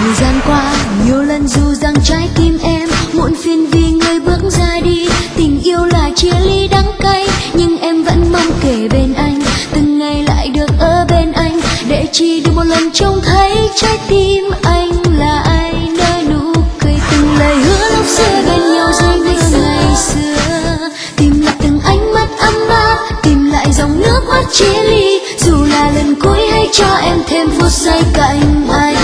Thời gian qua nhiều lần dù rằng trái tim em muộn phiền vì người bước ra đi. Tình yêu là chia ly đắng cay, nhưng em vẫn mong kề bên anh, từng ngày lại được ở bên anh, để chỉ được một lần trông thấy trái tim anh là ai, nơi nụ cười từng lời hứa lúc xưa bên nhau rơi mưa ngày xưa. Tìm lại từng ánh mắt ấm áp, tìm lại dòng nước mắt chia ly, dù là lần cuối hãy cho em thêm phút giây cạnh anh.